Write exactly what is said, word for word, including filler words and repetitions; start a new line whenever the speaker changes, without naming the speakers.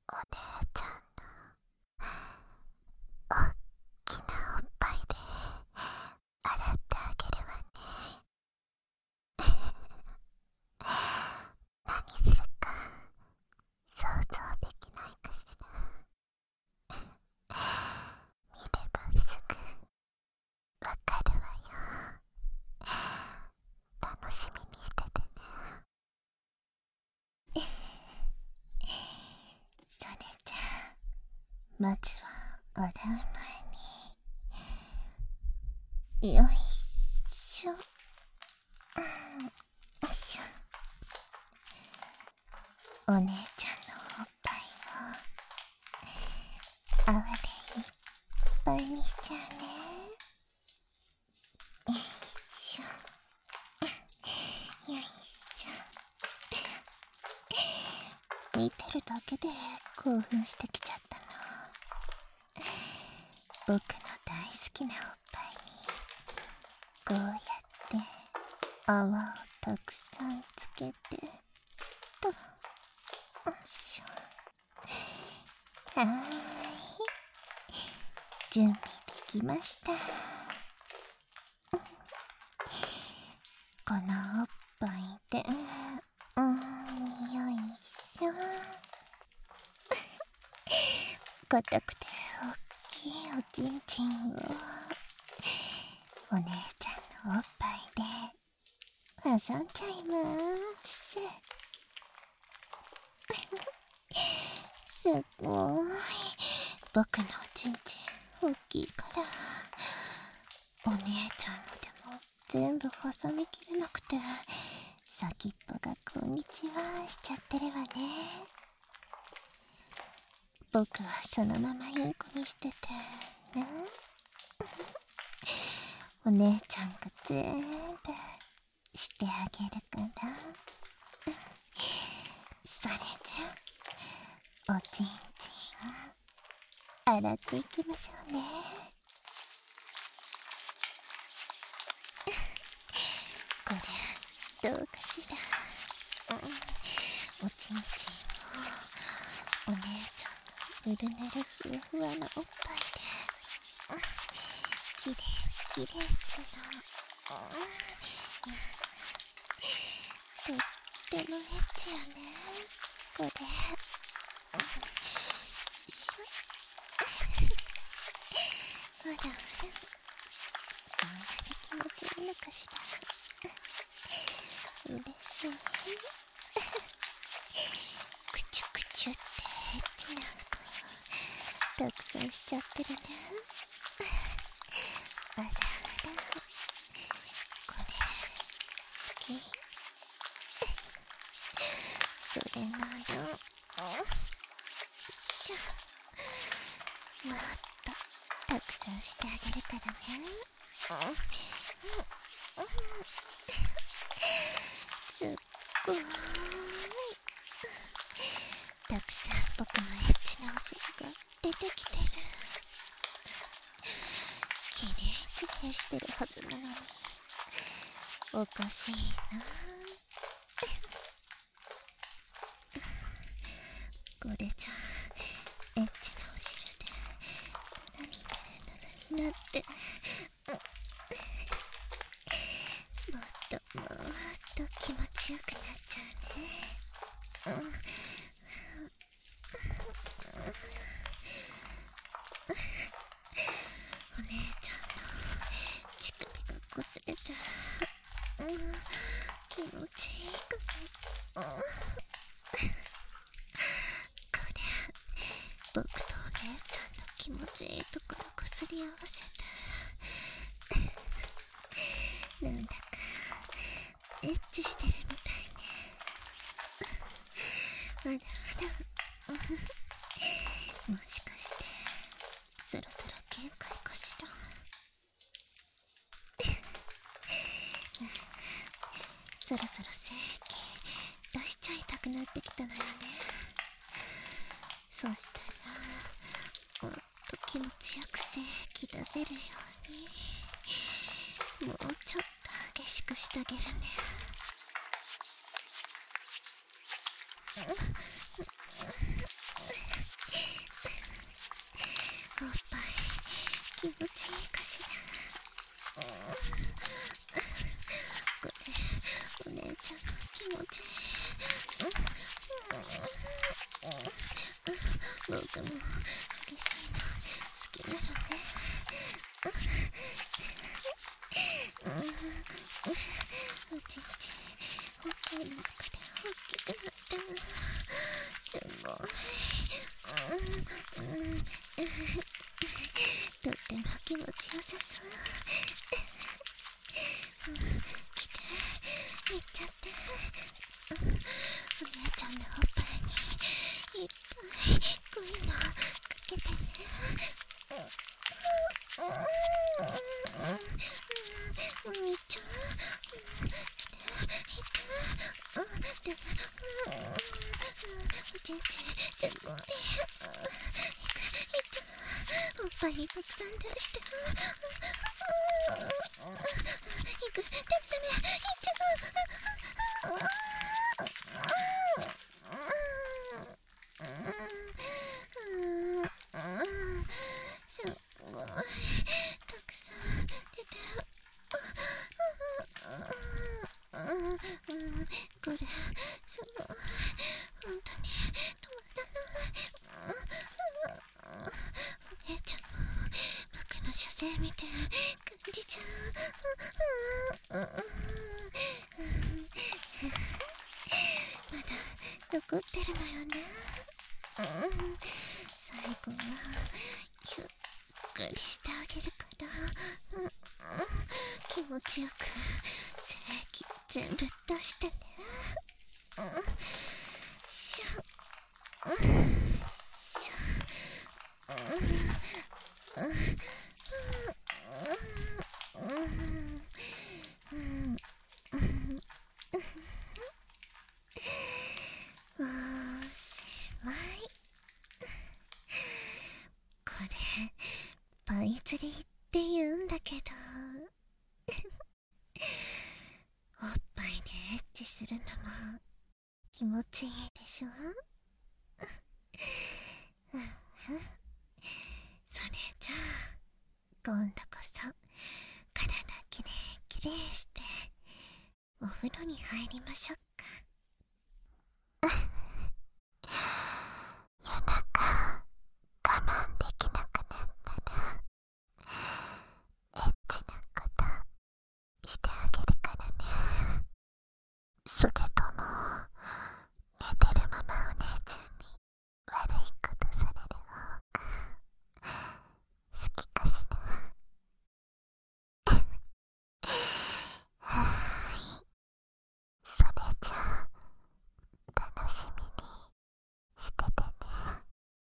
お姉ちゃんのおっきなおっぱいで洗ってあげるわね。何するか想像できないかしら。見ればすぐわかるわよ。楽しみにしててね。それじゃあまずは洗う前によいしょ、よいしょ。お姉ちゃんのおっぱいを泡でいっぱいにしちゃうね。よいしょ、よいしょ。見てるだけで興奮してきちゃったな。僕の大好きなおっぱいにこうやって泡をたくさんつけてと、よいしょ。はーい、準備できました。このおっぱいで、うん、よいしょ。硬くて大きいおちんちんをお姉ちゃんのおっぱいで挟んじゃいまーす。すごーい、僕のおちんちん大きいからお姉ちゃんのでも全部挟みきれなくて先っぽがこんにちはしちゃってるわね。僕はそのままインコにしててな。お姉ちゃんが全部してあげるから。それじゃおちんちん洗っていきましょうね。これどうかしら。うん、おちんちんをお姉ちゃんのぬるぬるふわふわのおっぱいで、うん、きれいきれいするの。うん、とってもエッチよねこれ。うん、しょほらほら、そんなに気持ちいいのかしら。嬉しい。くちゅくちゅってエッチなたくさんしちゃってるね。あらあら、これ好き。それならしょ、もっとたくさんしてあげるからね。うん、うん、すっごーい、たくさん僕のエッチなお尻が出てきてる。きれいきれいしてるはずなのにおかしいな。これじゃエッチなお汁でさらにぬるぬるになって、もっともっと気持ちよくなっちゃうね。うん、お姉ちゃんの乳首がこすれて、うん、気持ちいいかも。うん、これ僕とお姉ちゃんの気持ちいいところこすり合わせて、なんだかエッチしてるみたいね。あらあら、もしかしてそろそろ限界かしら。そろそろ精液出しちゃいたくなってきたのよね。そしたらもっと気持ちよく精液出せるようにもうちょっと激しくしてあげるね。 僕も激しいの好きなのね。うちいちおっぱいの中で大きくなったの。すごい。とっても気持ちよさそう。来て、行っちゃって。お姉ちゃんのおっぱいにいっぱいこういうのかけてね。お兄ちゃん、来て、行って。で、おちんちんすごい。いく、いっちゃう。おっぱいにたくさん出して。いく、ダメダメ、いっちゃう。すごいたくさん出て。これすごい本当に止まらない。お姉ちゃんも僕の射精みたい感じちゃう。まだ残ってるのよね。最後はゆっくりしてあげるから、気持ちよく精液全部出してね。しょしょおしまい。これパイ釣りって言うんだけどおっぱいでエッチするのも気持ちいいでしょ。それじゃあ今度こそ体きれいきれいしてお風呂に入りましょうか。夜中我慢できなくなったらエッチなことしてあげるからね。それ